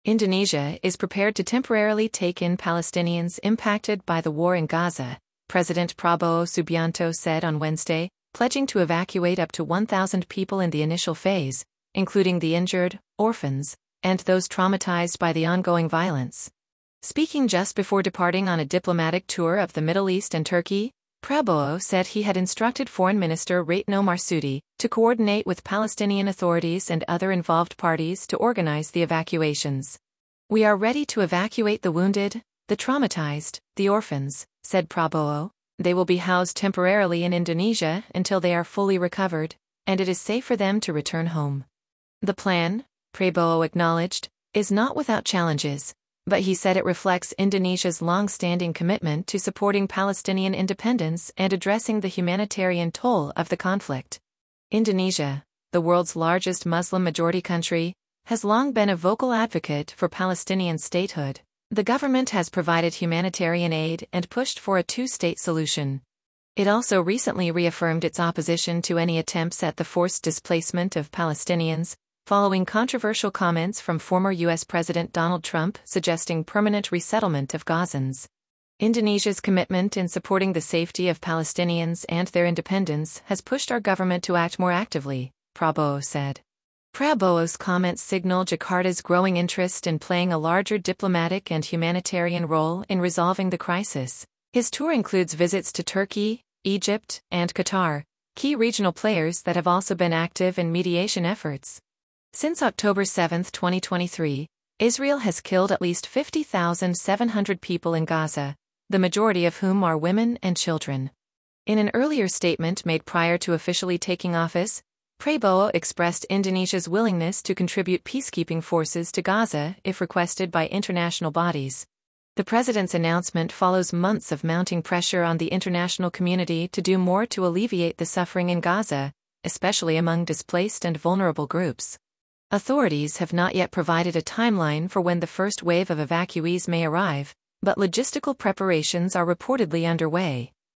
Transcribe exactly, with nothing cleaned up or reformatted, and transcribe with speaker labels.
Speaker 1: Indonesia is prepared to temporarily take in Palestinians impacted by the war in Gaza, President Prabowo Subianto said on Wednesday, pledging to evacuate up to one thousand people in the initial phase, including the injured, orphans, and those traumatized by the ongoing violence. Speaking just before departing on a diplomatic tour of the Middle East and Turkey, Prabowo said he had instructed Foreign Minister Retno Marsudi to coordinate with Palestinian authorities and other involved parties to organize the evacuations. "We are ready to evacuate the wounded, the traumatized, the orphans," said Prabowo. "They will be housed temporarily in Indonesia until they are fully recovered, and it is safe for them to return home." The plan, Prabowo acknowledged, is not without challenges, but he said it reflects Indonesia's long-standing commitment to supporting Palestinian independence and addressing the humanitarian toll of the conflict. Indonesia, the world's largest Muslim-majority country, has long been a vocal advocate for Palestinian statehood. The government has provided humanitarian aid and pushed for a two-state solution. It also recently reaffirmed its opposition to any attempts at the forced displacement of Palestinians, following controversial comments from former U S President Donald Trump suggesting permanent resettlement of Gazans. Indonesia's commitment in supporting the safety of Palestinians and their independence has pushed our government to act more actively, Prabowo said. Prabowo's comments signal Jakarta's growing interest in playing a larger diplomatic and humanitarian role in resolving the crisis. His tour includes visits to Turkey, Egypt, and Qatar, key regional players that have also been active in mediation efforts. Since October seventh, twenty twenty-three, Israel has killed at least fifty thousand seven hundred people in Gaza, the majority of whom are women and children. In an earlier statement made prior to officially taking office, Prabowo expressed Indonesia's willingness to contribute peacekeeping forces to Gaza if requested by international bodies. The president's announcement follows months of mounting pressure on the international community to do more to alleviate the suffering in Gaza, especially among displaced and vulnerable groups. Authorities have not yet provided a timeline for when the first wave of evacuees may arrive, but logistical preparations are reportedly underway.